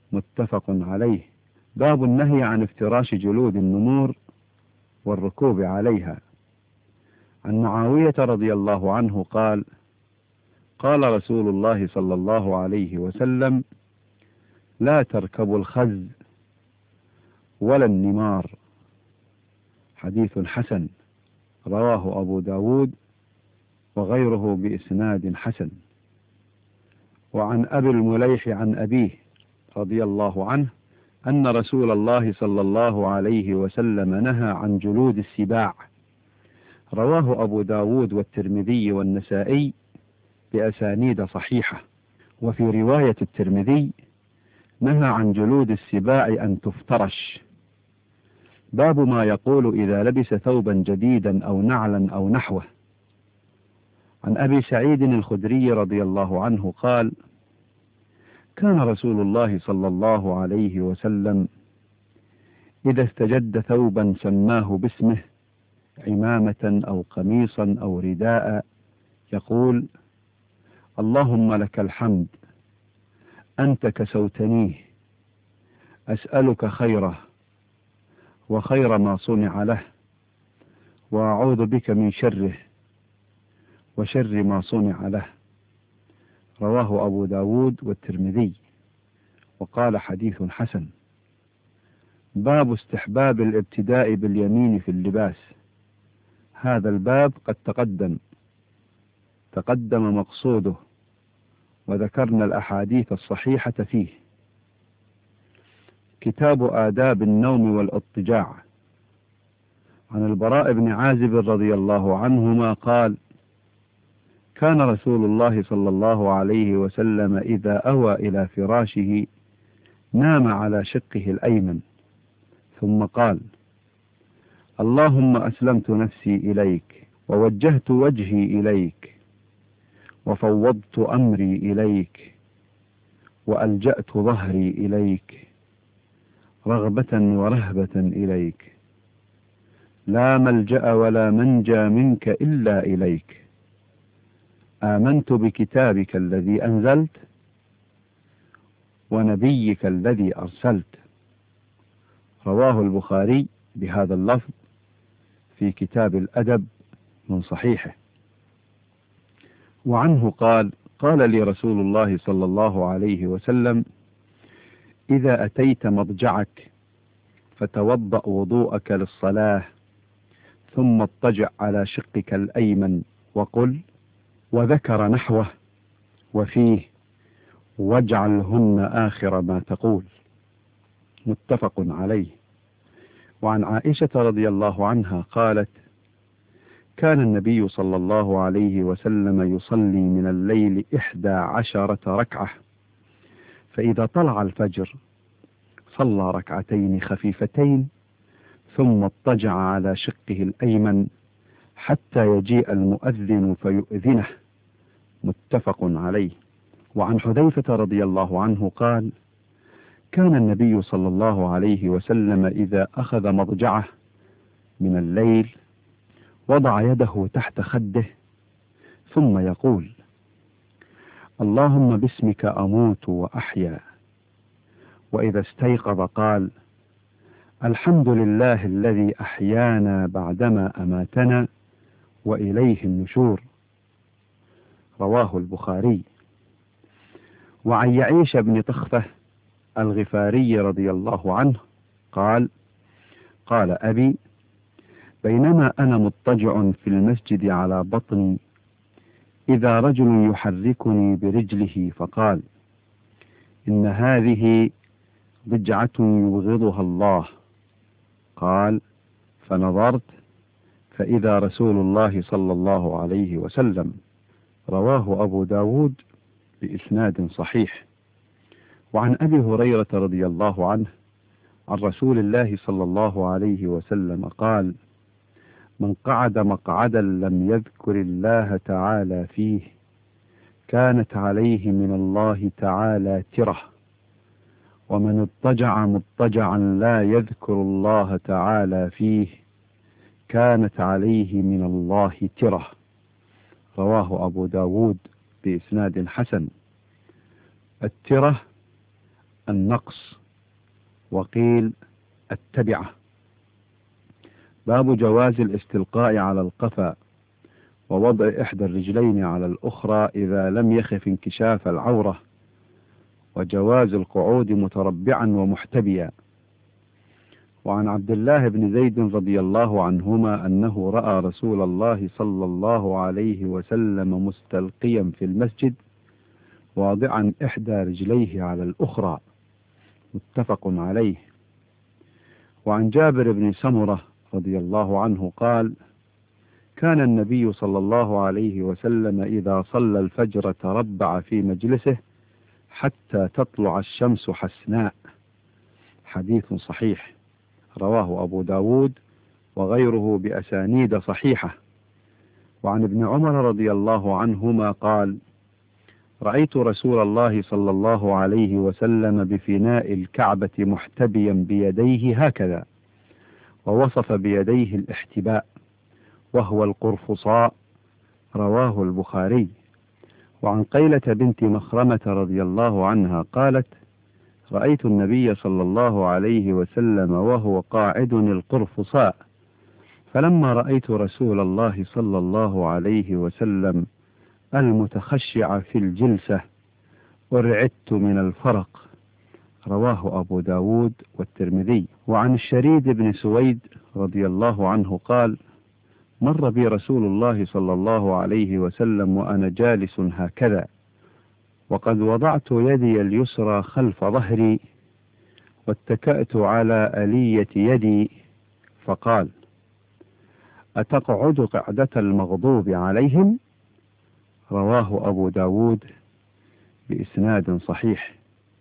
متفق عليه. باب النهي عن افتراش جلود النمور والركوب عليها. عن معاوية رضي الله عنه قال: قال رسول الله صلى الله عليه وسلم: لا تركبوا الخز ولا النمار. حديث حسن، رواه أبو داود وغيره بإسناد حسن. وعن أبي المليح عن أبيه رضي الله عنه أن رسول الله صلى الله عليه وسلم نهى عن جلود السباع. رواه أبو داود والترمذي والنسائي بأسانيد صحيحة. وفي رواية الترمذي: نهى عن جلود السباع أن تفترش. باب ما يقول إذا لبس ثوبا جديدا أو نعلا أو نحوه. عن أبي سعيد الخدري رضي الله عنه قال: كان رسول الله صلى الله عليه وسلم إذا استجد ثوبا سماه باسمه، عمامة أو قميصا أو رداء، يقول: اللهم لك الحمد، أنت كسوتنيه، أسألك خيره وخير ما صنع له، وأعوذ بك من شره وشر ما صنع له. رواه أبو داود والترمذي وقال حديث حسن. باب استحباب الابتداء باليمين في اللباس. هذا الباب قد تقدم مقصوده، وذكرنا الأحاديث الصحيحة فيه. كتاب آداب النوم والاضطجاع. عن البراء بن عازب رضي الله عنهما قال: كان رسول الله صلى الله عليه وسلم إذا أوى إلى فراشه نام على شقه الأيمن، ثم قال: اللهم أسلمت نفسي إليك، ووجهت وجهي إليك، وفوضت أمري إليك، وألجأت ظهري إليك، رغبة ورهبة إليك، لا ملجأ ولا منجى منك إلا إليك، آمنت بكتابك الذي أنزلت ونبيك الذي أرسلت. رواه البخاري بهذا اللفظ في كتاب الأدب من صحيحه. وعنه قال: قال لي رسول الله صلى الله عليه وسلم: إذا أتيت مضجعك فتوضأ وضوءك للصلاة، ثم اضطجع على شقك الأيمن وقل، وذكر نحوه وفيه: واجعلهن آخر ما تقول. متفق عليه. وعن عائشة رضي الله عنها قالت: كان النبي صلى الله عليه وسلم يصلي من الليل 11 ركعة، فإذا طلع الفجر صلى ركعتين خفيفتين، ثم اضطجع على شقه الأيمن حتى يجيء المؤذن فيؤذنه. متفق عليه. وعن حذيفة رضي الله عنه قال: كان النبي صلى الله عليه وسلم إذا أخذ مضجعه من الليل وضع يده تحت خده، ثم يقول: اللهم باسمك أموت وأحيا. وإذا استيقظ قال: الحمد لله الذي أحيانا بعدما أماتنا وإليه النشور. رواه البخاري. وعن يعيش بن طخفة الغفاري رضي الله عنه قال: قال أبي: بينما أنا مضطجع في المسجد على بطني، إذا رجل يحركني برجله فقال: إن هذه ضجعة يبغضها الله. قال: فنظرت فإذا رسول الله صلى الله عليه وسلم. رواه أبو داود بإسناد صحيح. وعن أبي هريرة رضي الله عنه عن رسول الله صلى الله عليه وسلم قال: من قعد مقعدا لم يذكر الله تعالى فيه كانت عليه من الله تعالى ترة، ومن اضطجع مضطجعا لا يذكر الله تعالى فيه كانت عليه من الله ترة. رواه أبو داود بإسناد حسن. الترة النقص، وقيل التبعة. باب جواز الاستلقاء على القفا ووضع إحدى الرجلين على الأخرى إذا لم يخف انكشاف العورة، وجواز القعود متربعا ومحتبيا. وعن عبد الله بن زيد رضي الله عنهما أنه رأى رسول الله صلى الله عليه وسلم مستلقيا في المسجد واضعا إحدى رجليه على الأخرى، متفق عليه. وعن جابر بن سمرة رضي الله عنه قال: كان النبي صلى الله عليه وسلم إذا صلى الفجر تربع في مجلسه حتى تطلع الشمس حسناء. حديث صحيح، رواه أبو داود وغيره بأسانيد صحيحة. وعن ابن عمر رضي الله عنهما قال: رأيت رسول الله صلى الله عليه وسلم بفناء الكعبة محتبيا بيديه هكذا، ووصف بيديه الاحتباء وهو القرفصاء، رواه البخاري. وعن قيلة بنت مخرمة رضي الله عنها قالت: رأيت النبي صلى الله عليه وسلم وهو قاعد القرفصاء، فلما رأيت رسول الله صلى الله عليه وسلم المتخشع في الجلسة ارعدت من الفرق، رواه أبو داود والترمذي. وعن الشريد بن سويد رضي الله عنه قال: مر بي رسول الله صلى الله عليه وسلم وأنا جالس هكذا، وقد وضعت يدي اليسرى خلف ظهري واتكأت على آلية يدي، فقال: أتقعد قعدة المغضوب عليهم؟ رواه أبو داود بإسناد صحيح.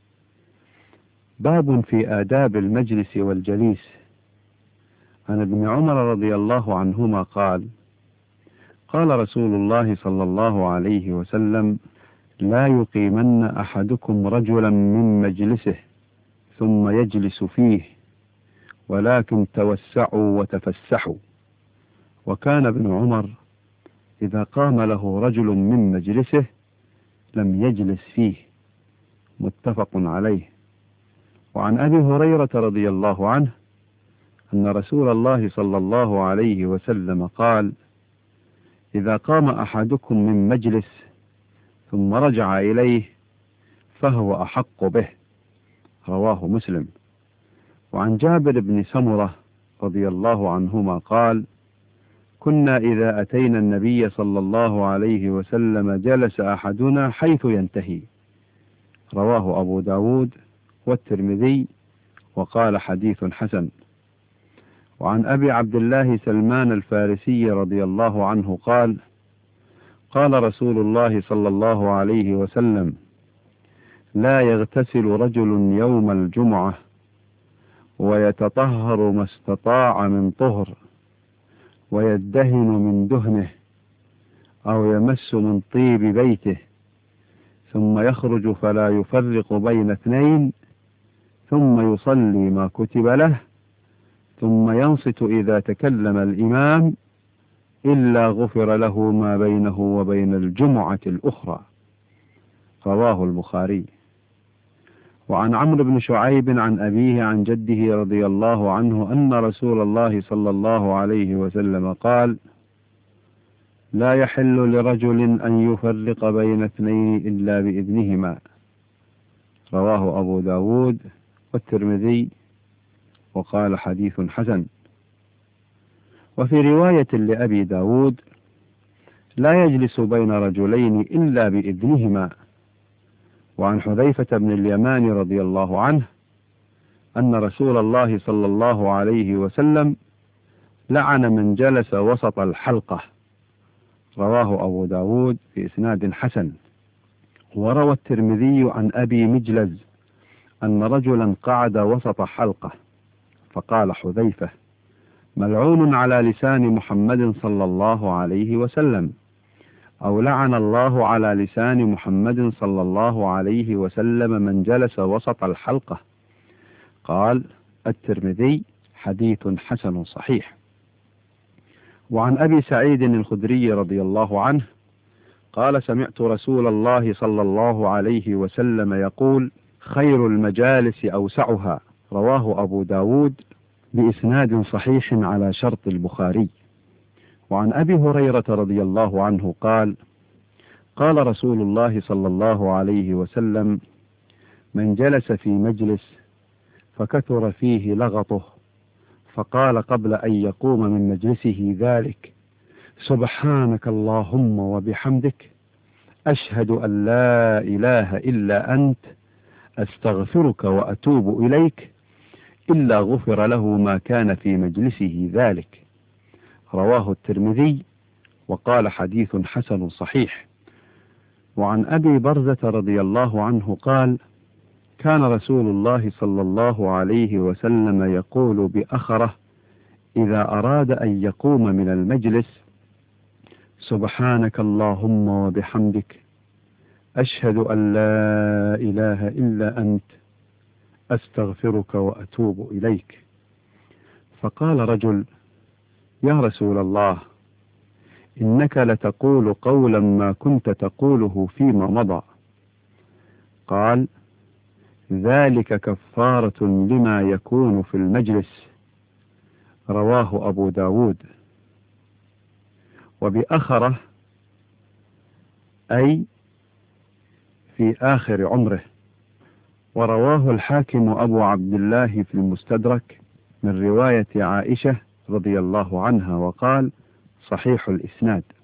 باب في آداب المجلس والجليس. عن ابن عمر رضي الله عنهما قال: قال رسول الله صلى الله عليه وسلم: لا يقيمن أحدكم رجلا من مجلسه ثم يجلس فيه، ولكن توسعوا وتفسحوا. وكان ابن عمر إذا قام له رجل من مجلسه لم يجلس فيه، متفق عليه. وعن أبي هريرة رضي الله عنه أن رسول الله صلى الله عليه وسلم قال: إذا قام أحدكم من مجلس ثم رجع إليه فهو أحق به، رواه مسلم. وعن جابر بن سمرة رضي الله عنهما قال: كنا إذا أتينا النبي صلى الله عليه وسلم جلس أحدنا حيث ينتهي، رواه أبو داود والترمذي وقال حديث حسن. وعن أبي عبد الله سلمان الفارسي رضي الله عنه قال: قال رسول الله صلى الله عليه وسلم: لا يغتسل رجل يوم الجمعة ويتطهر ما استطاع من طهر، ويدهن من دهنه، أو يمس من طيب بيته، ثم يخرج فلا يفرق بين اثنين، ثم يصلي ما كتب له، ثم ينصت إذا تكلم الإمام، إلا غفر له ما بينه وبين الجمعة الأخرى، رواه البخاري. وعن عمرو بن شعيب عن أبيه عن جده رضي الله عنه أن رسول الله صلى الله عليه وسلم قال: لا يحل لرجل أن يفرق بين اثنين إلا بإذنهما، رواه أبو داود والترمذي وقال حديث حسن. وفي رواية لأبي داود: لا يجلس بين رجلين إلا بإذنهما. وعن حذيفة بن اليمان رضي الله عنه أن رسول الله صلى الله عليه وسلم لعن من جلس وسط الحلقة، رواه أبو داود بإسناد حسن. وروى الترمذي عن أبي مجلز أن رجلا قعد وسط حلقة، فقال حذيفة: ملعون على لسان محمد صلى الله عليه وسلم، أو لعن الله على لسان محمد صلى الله عليه وسلم من جلس وسط الحلقة. قال الترمذي: حديث حسن صحيح. وعن أبي سعيد الخدري رضي الله عنه قال: سمعت رسول الله صلى الله عليه وسلم يقول: خير المجالس أوسعها. رواه أبو داود بإسناد صحيح على شرط البخاري. وعن أبي هريرة رضي الله عنه قال: قال رسول الله صلى الله عليه وسلم: من جلس في مجلس فكثر فيه لغطه فقال قبل أن يقوم من مجلسه ذلك: سبحانك اللهم وبحمدك، أشهد أن لا إله إلا أنت، أستغفرك وأتوب إليك، إلا غفر له ما كان في مجلسه ذلك. رواه الترمذي وقال حديث حسن صحيح. وعن أبي برزة رضي الله عنه قال: كان رسول الله صلى الله عليه وسلم يقول بأخره إذا أراد أن يقوم من المجلس: سبحانك اللهم وبحمدك، أشهد أن لا إله إلا أنت، أستغفرك وأتوب إليك. فقال رجل: يا رسول الله، إنك لتقول قولا ما كنت تقوله فيما مضى. قال: ذلك كفارة لما يكون في المجلس. رواه أبو داود. وبأخره أي في آخر عمره. ورواه الحاكم أبو عبد الله في المستدرك من رواية عائشة رضي الله عنها وقال: صحيح الإسناد.